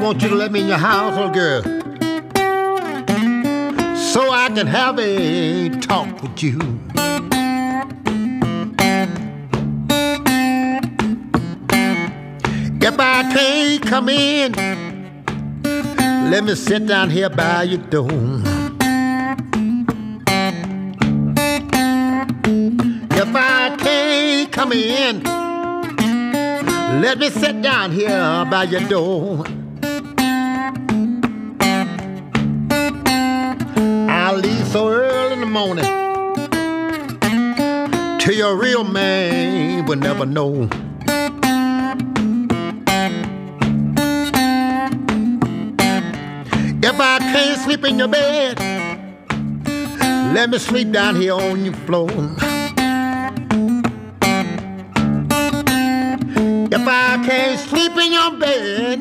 want you to let me in your house, little girl, so I can have a talk with you. If I can't come in, let me sit down here by your door. If I can't come in, let me sit down here by your door. I'll leave so early in the morning till your real man will never know. If I can't sleep in your bed, let me sleep down here on your floor. If I can't sleep in your bed,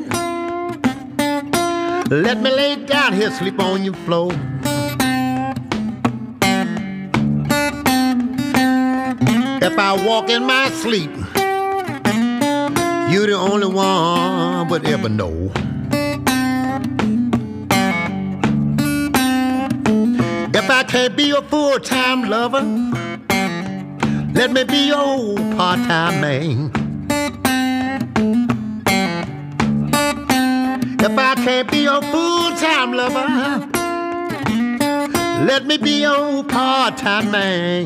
let me lay down here, sleep on your floor. If I walk in my sleep, you're the only one would ever know. If I can't be your full-time lover, let me be your part-time man. If I can't be your full-time lover, let me be your part-time man.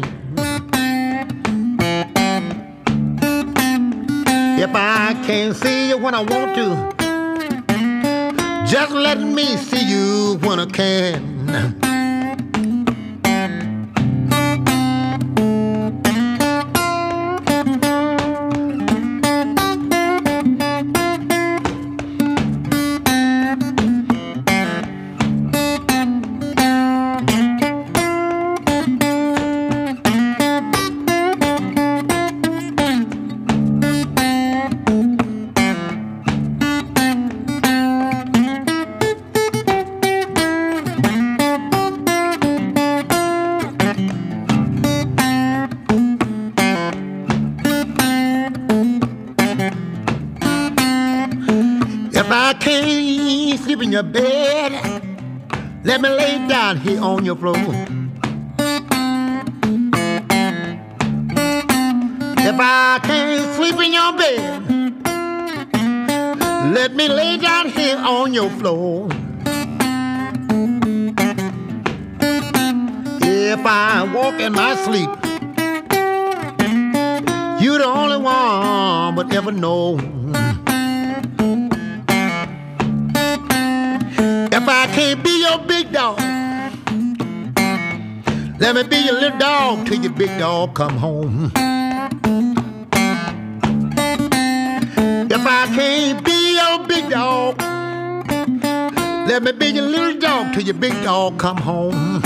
If I can't see you when I want to, just let me see you when I can. If I can't sleep in your bed, let me lay down here on your floor. If I can't sleep in your bed, let me lay down here on your floor. If I walk in my sleep, you're the only one would ever know. If I can't be your big dog, let me be your little dog till your big dog come home. If I can't be your big dog, let me be your little dog till your big dog come home.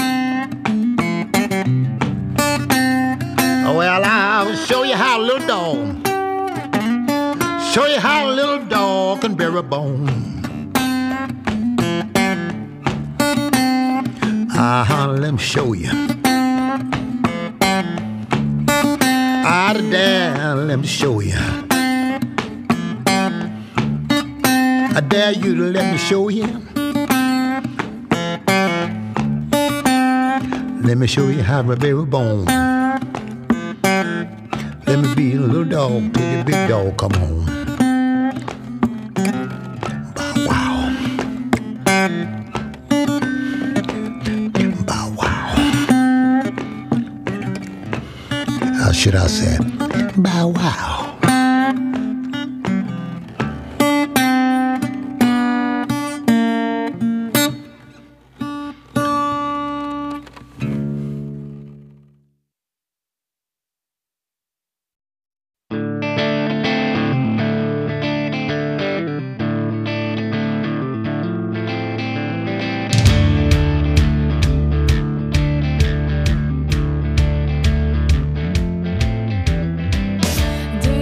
Well, I'll show you how a little dog, show you how a little dog can bear a bone. Let me show you. There, let me show you. I dare you to let me show you. Let me show you how to bear a bone. Let me be a little dog till the big dog come home. Should I say, bow wow. Do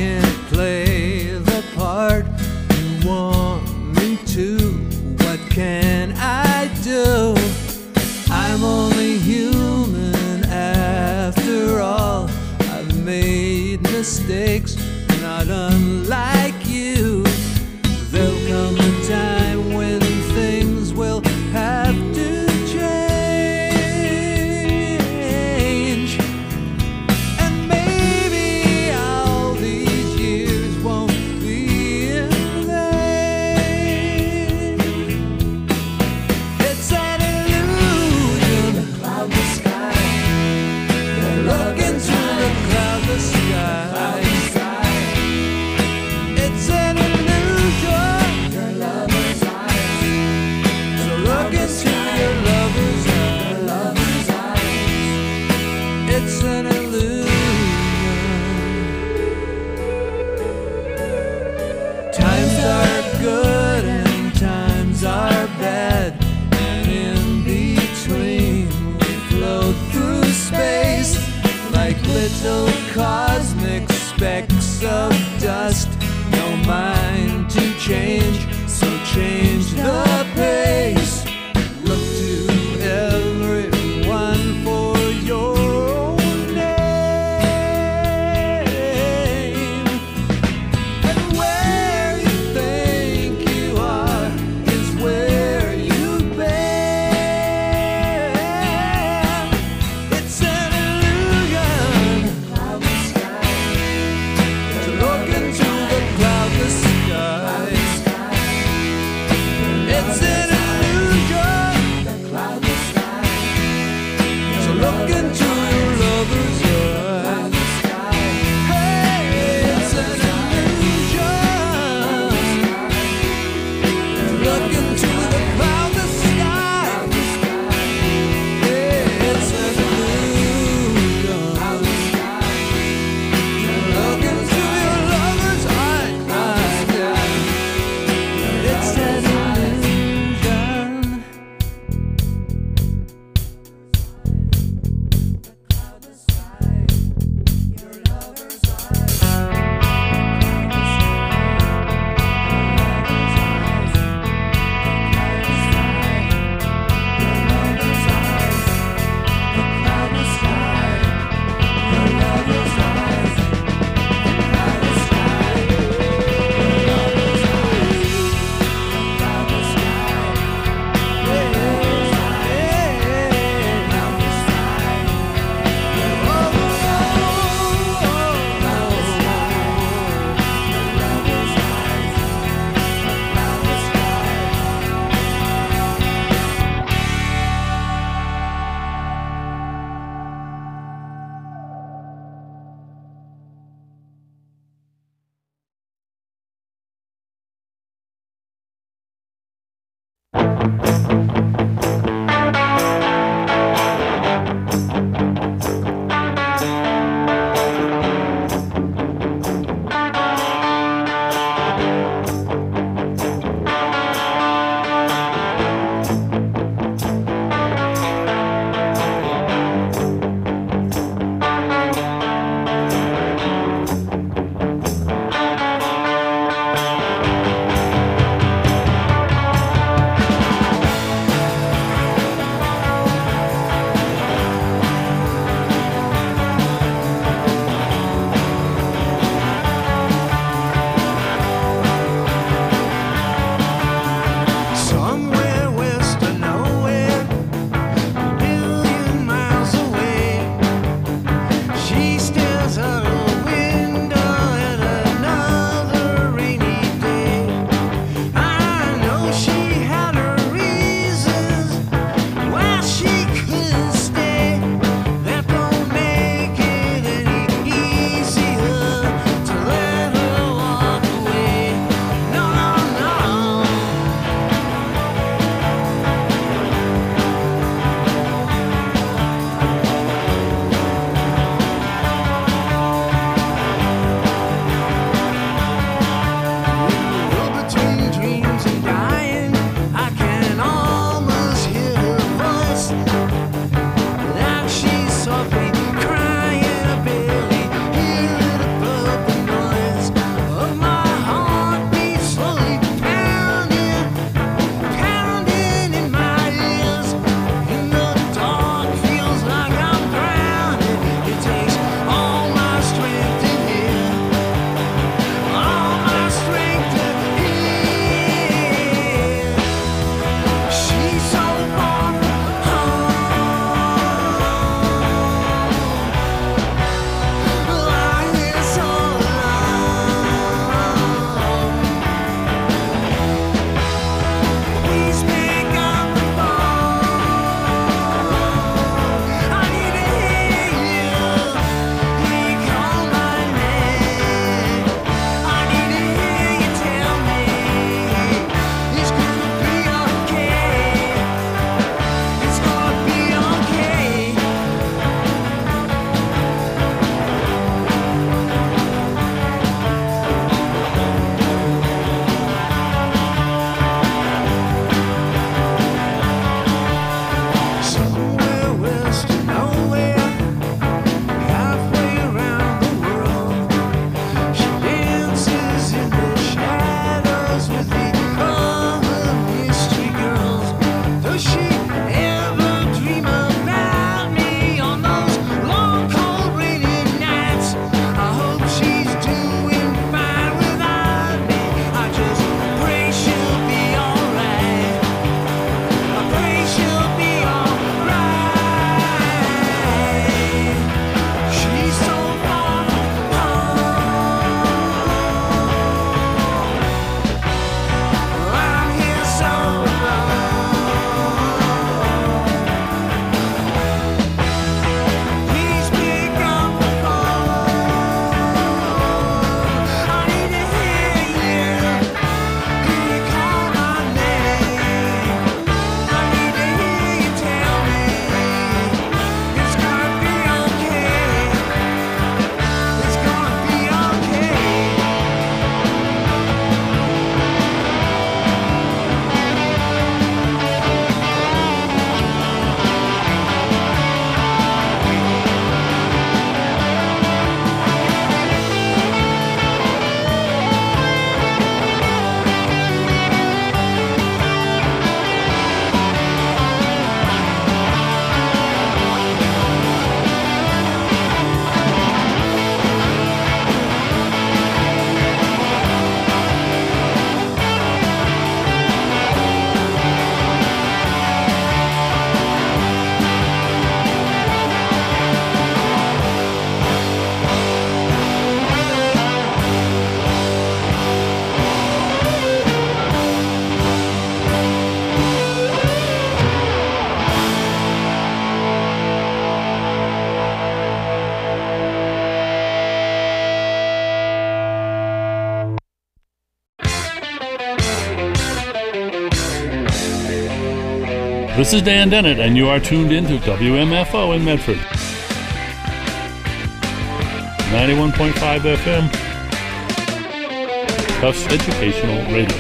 can't play the part you want me to. What can I do? I'm only human after all. I've made mistakes, not unlike you. There'll come a time when things will have to change, and maybe all these years won't be in vain. It's an illusion, the cloudless sky. Look into the cloudless sky. It's an illusion, your lover's eyes. So look into your lover's eyes. It's an illusion. Times are good and times are bad, and in between we float through space like little cosmic specks of dust. No mind to change, so change the pace. Look to everyone for your own name, and where you think you are is where you've been. It's an illusion, cloudless sky. This is Dan Dennett, and you are tuned into WMFO in Medford. 91.5 FM, Tufts Educational Radio.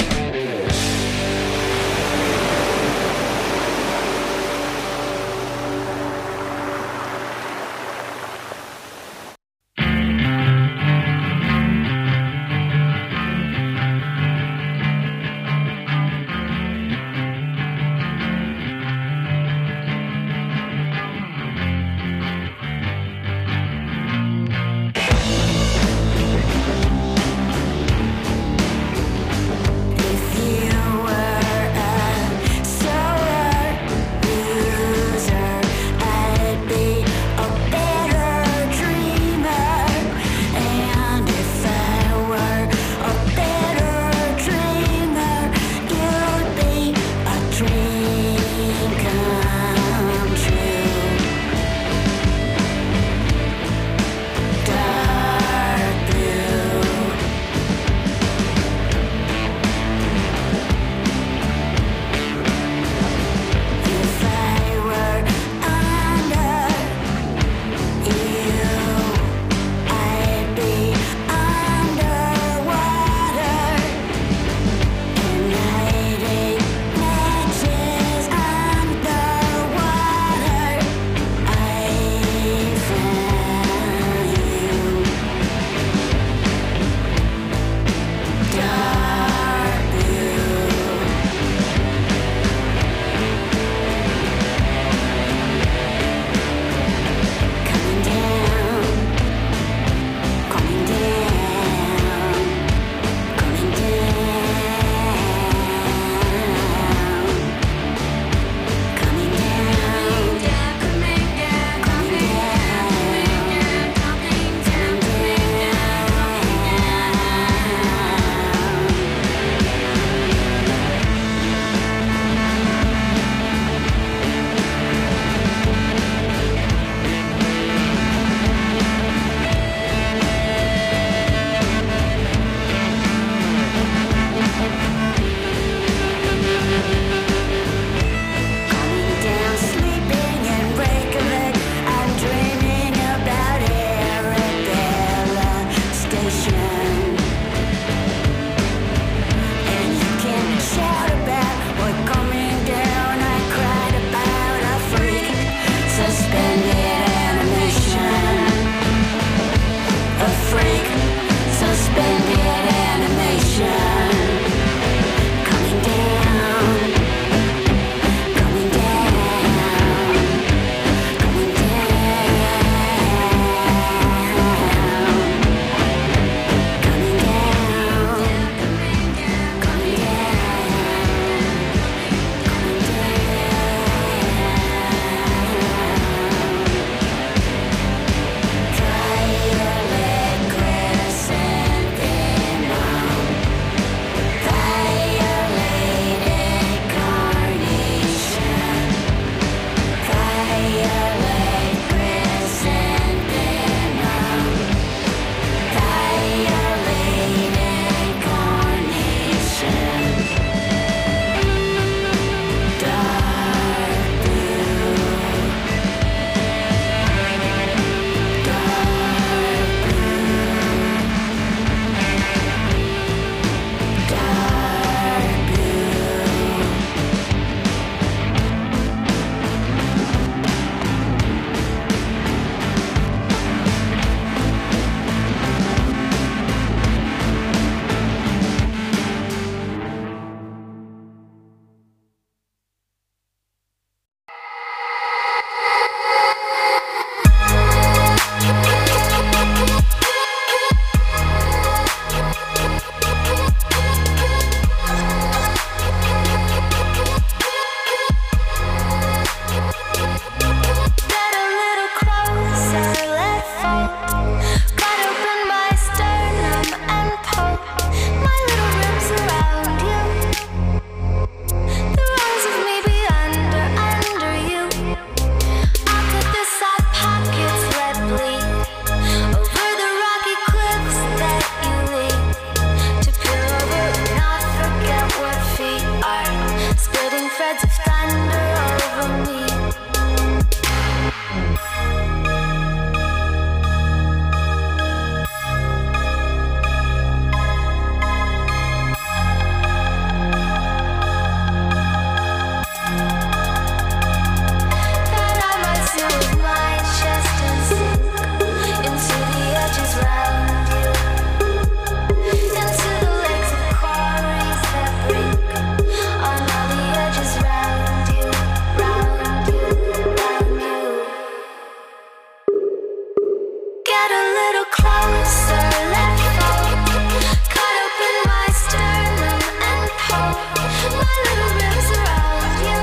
closer, let fall. Cut open my sternum and pull my little ribs around you.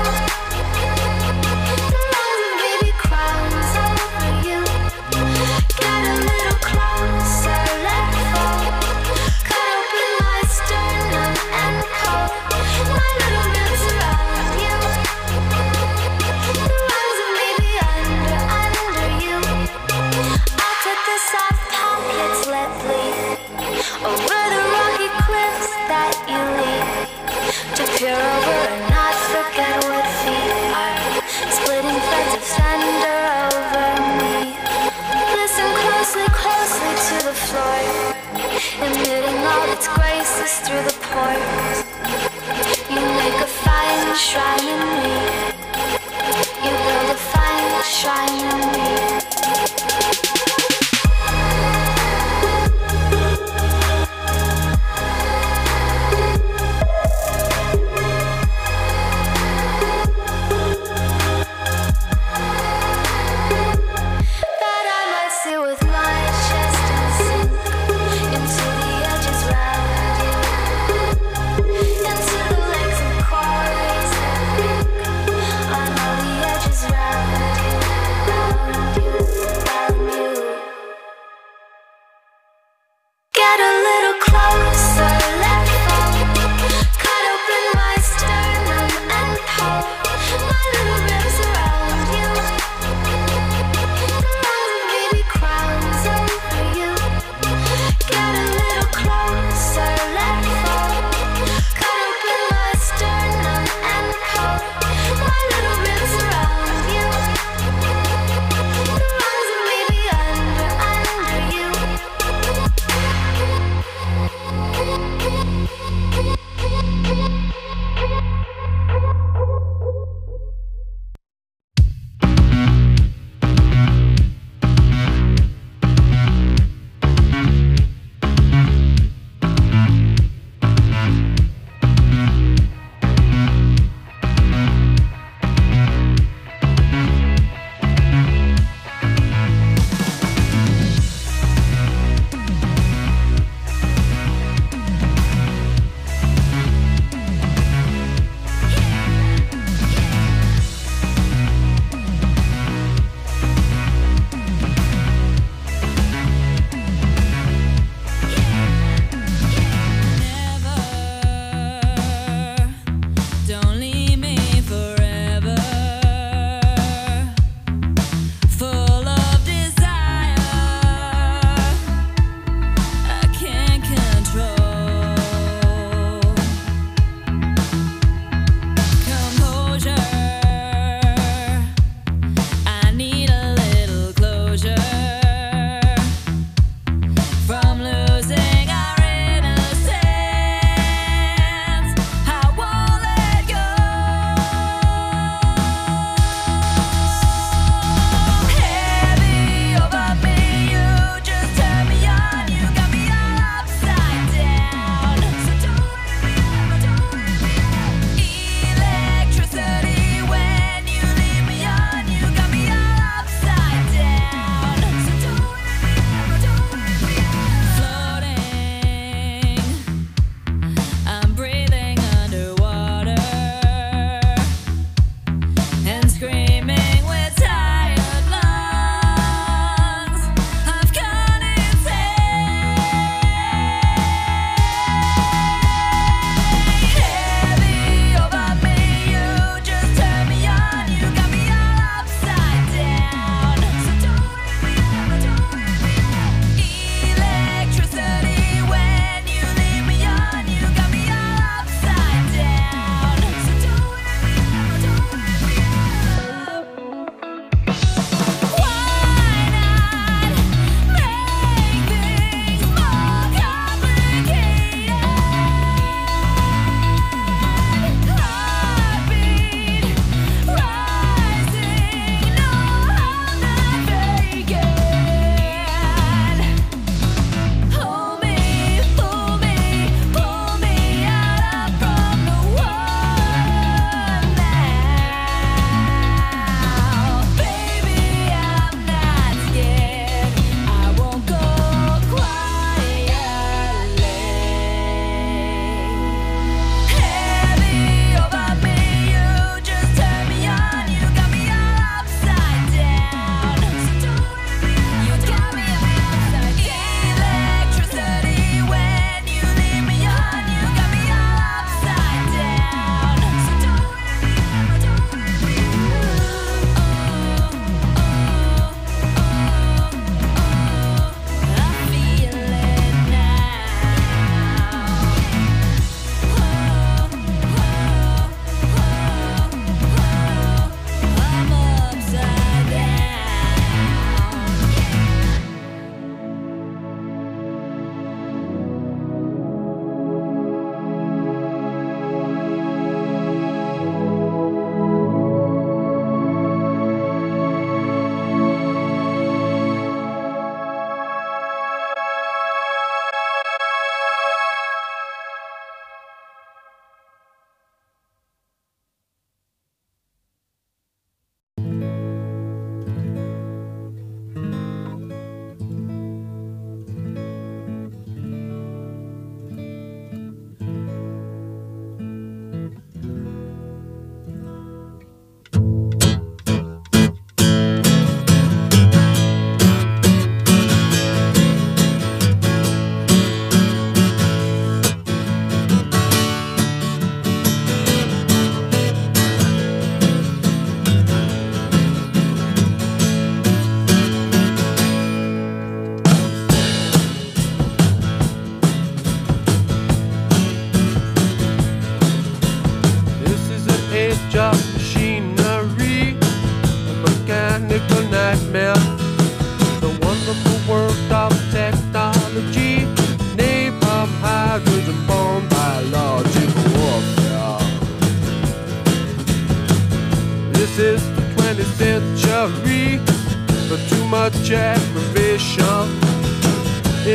The rose baby crowns over you. Get a little closer, let fall. Cut open my sternum and pull my little ribs around you. The rose baby under you. I'll take the soft pockets, let bleed over the rocky cliffs that you lead, to peer over and not forget what feet are splitting threads of thunder over me. Listen closely, closely to the floor, emitting all its graces through the pores. You make a fine shrine in me. You build a fine shrine in me. That I might sit with my chest and sink into the edges round you, into the legs and quarries that leak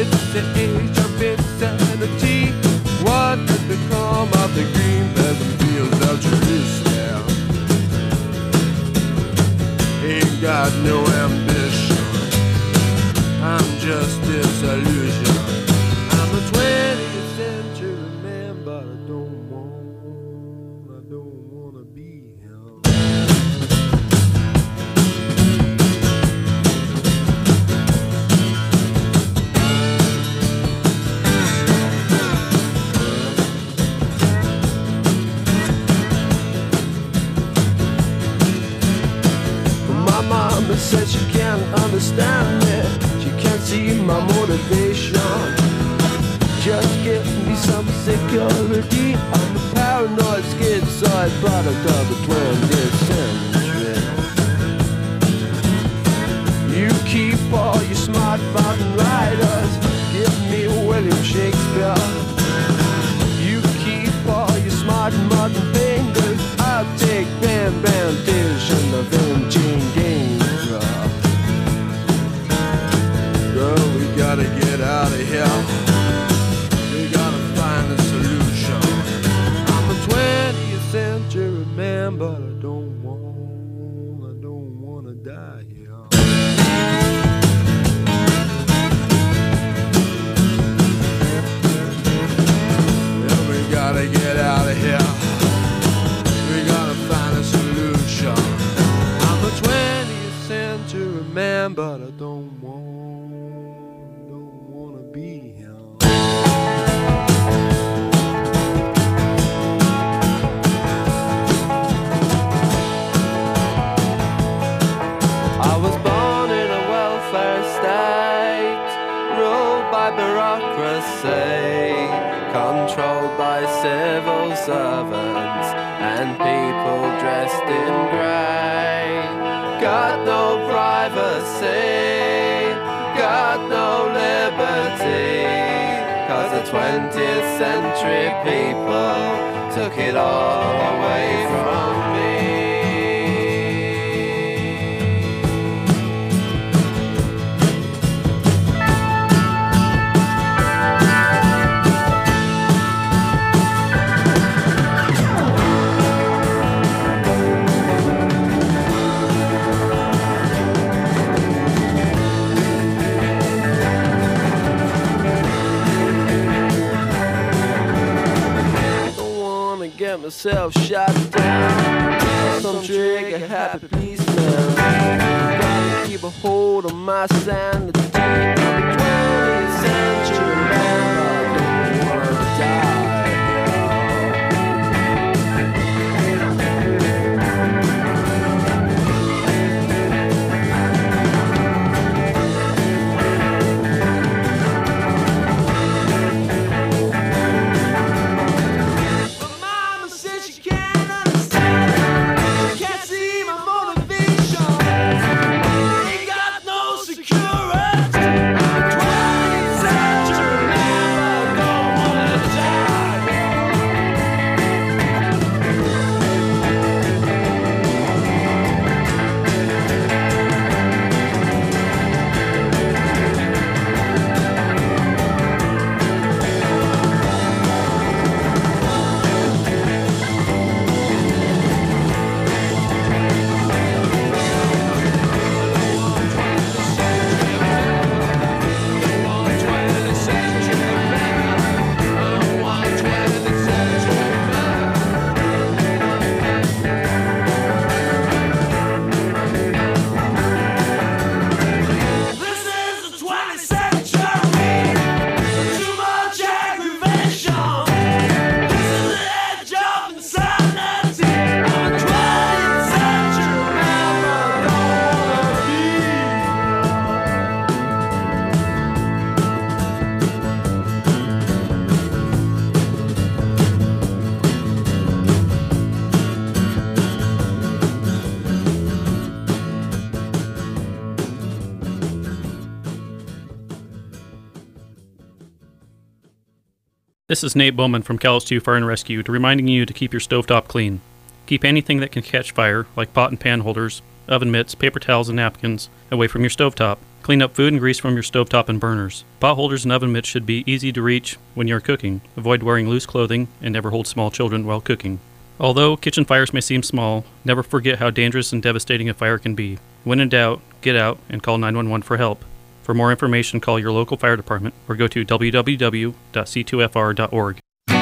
It's the age of insanity. What has become of the green pleasant fields of Jerusalem? Ain't got no ambition. I'm just disillusioned. I'm a 20th century man, but I don't wanna be him. My mama said she can't understand me. She can't see my motivation. Just give me some security. I'm a paranoid schizoid product of the 20th century. You keep all your smart mountain riders. Give me William Shakespeare. You keep all your smart mountain fingers. I'll take Bam Bam Dish and the Vinci Games. Girl, we gotta get out of here. We gotta find a solution. I'm a 20th century man, but I don't wanna die here. Yeah, we gotta get out of here. We gotta find a solution. I'm a 20th century man, but I don't wanna be him. I was born in a welfare state, ruled by bureaucracy, controlled by civil servants and people dressed in grey. Got no privacy, got no liberty, 'cause the 20th century people took it all away from me. Get myself shot down. Some trigger happy policeman. Gotta keep a hold on my sanity. I'm a 20th century man, but I don't wanna die. This is Nate Bowman from Calais Fire and Rescue, reminding you to keep your stovetop clean. Keep anything that can catch fire, like pot and pan holders, oven mitts, paper towels, and napkins, away from your stovetop. Clean up food and grease from your stovetop and burners. Pot holders and oven mitts should be easy to reach when you're cooking. Avoid wearing loose clothing and never hold small children while cooking. Although kitchen fires may seem small, never forget how dangerous and devastating a fire can be. When in doubt, get out and call 911 for help. For more information, call your local fire department or go to www.c2fr.org.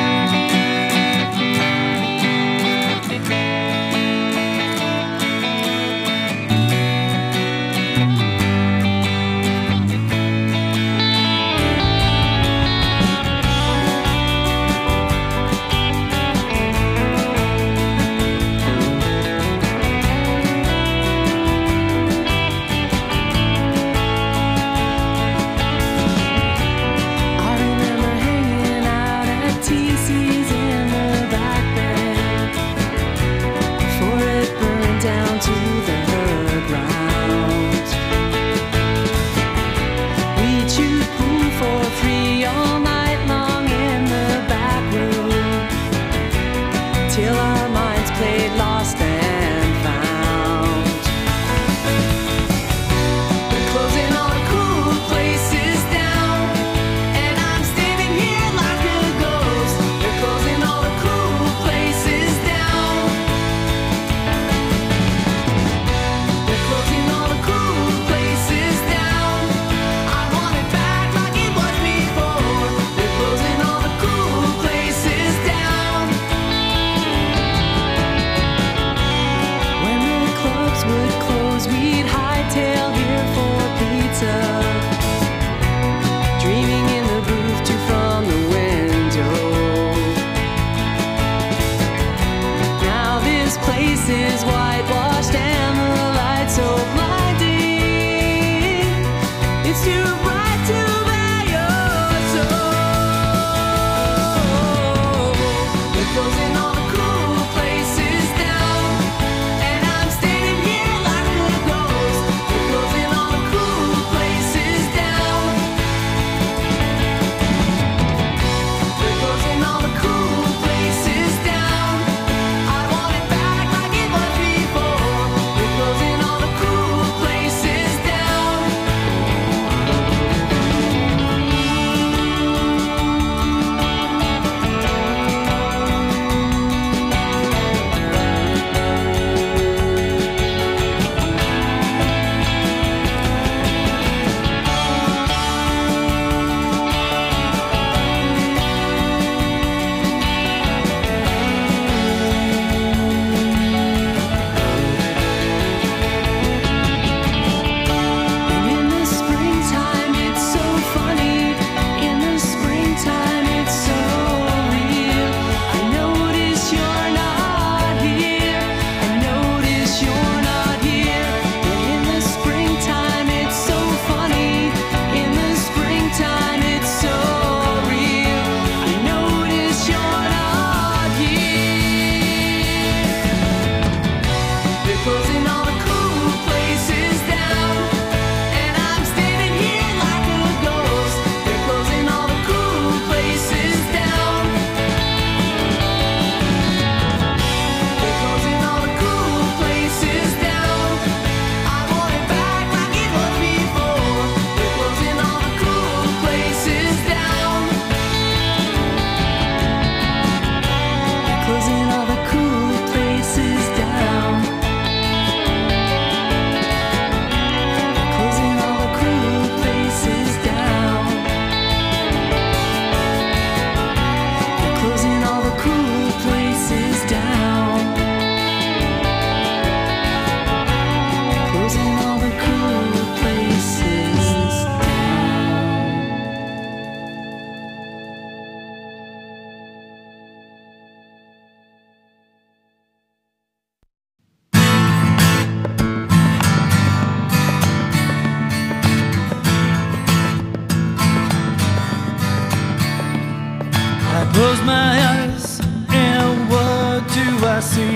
Close my eyes and what do I see?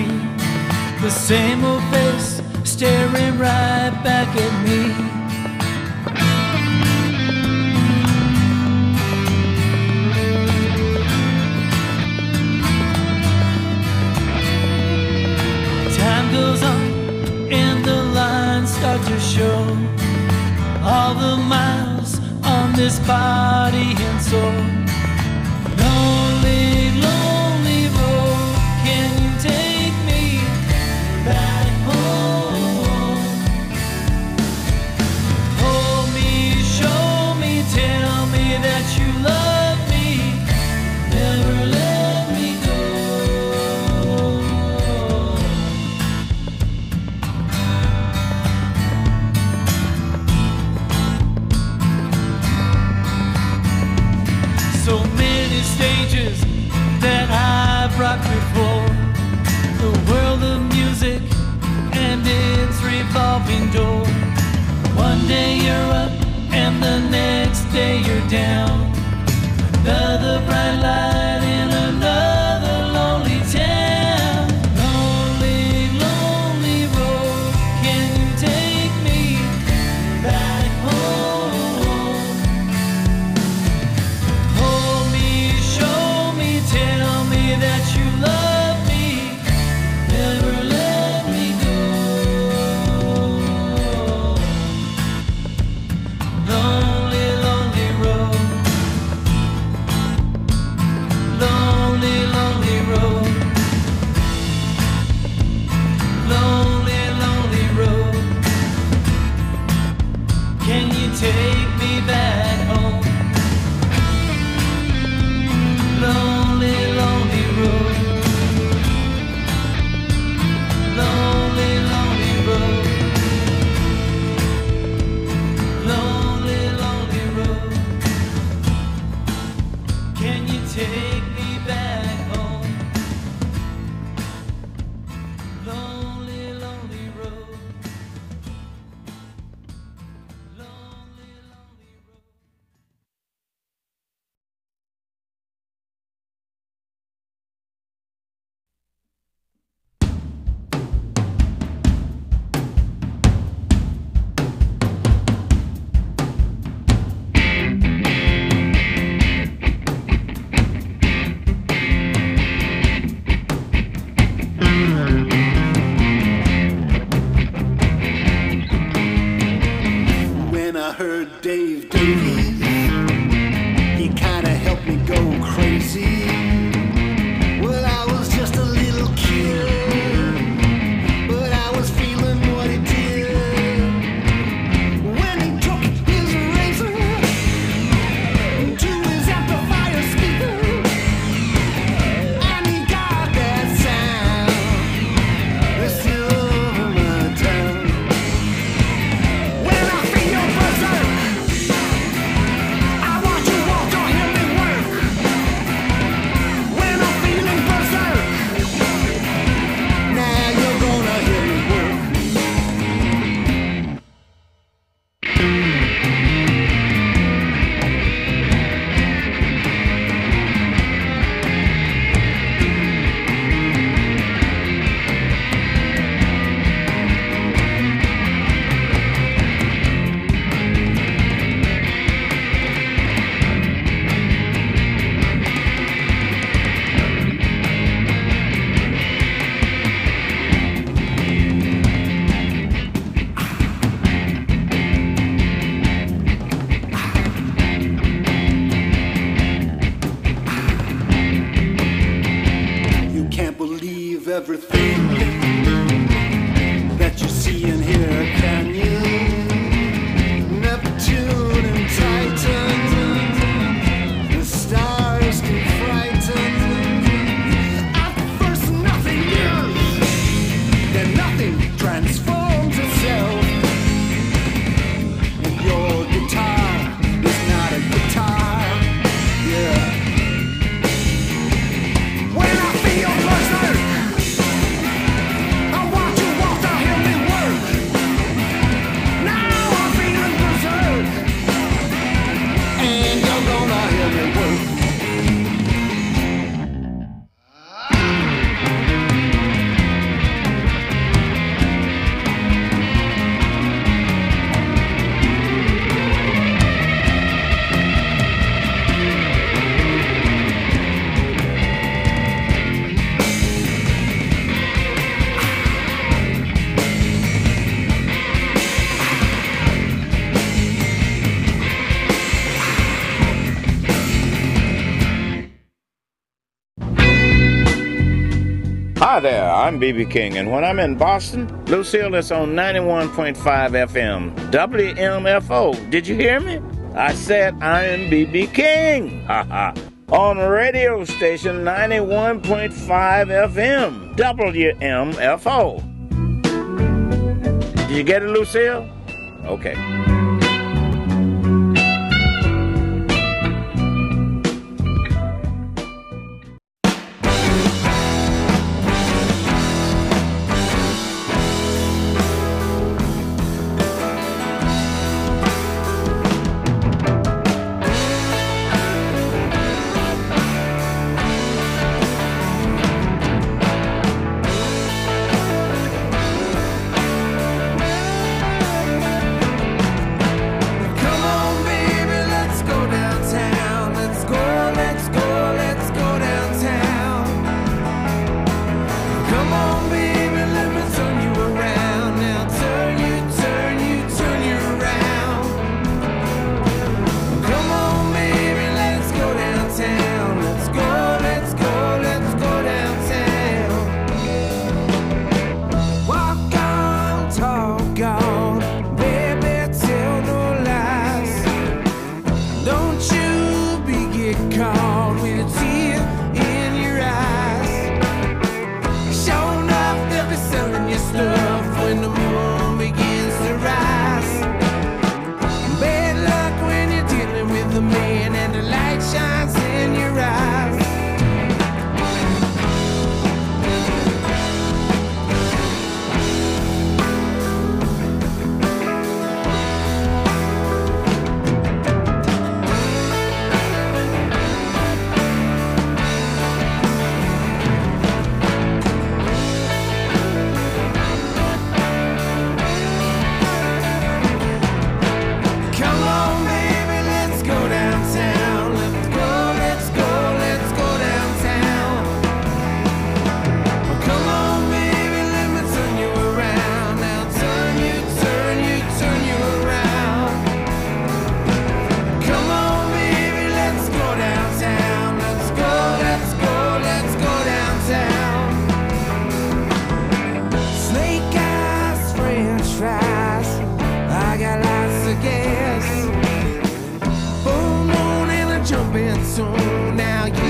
The same old face staring right back at me. Time goes on and the lines start to show. All the this body and soul. Lonely, lonely road, can you take me back home? Hold me, show me, tell me that you love me, never let me go. So many stages that I've rocked before, the world of music and its revolving door. One day you're up and the next day you're down. Another bright light in another lonely town. Lonely, lonely road, can you take me back home? Hold me, show me, tell me that you love me, never let me go. Lonely, lonely road. Hi there, I'm B.B. King, and when I'm in Boston, Lucille is on 91.5 FM, WMFO. Did you hear me? I said I am B.B. King. Ha ha. On radio station 91.5 FM, WMFO. Did you get it, Lucille? Okay. Now you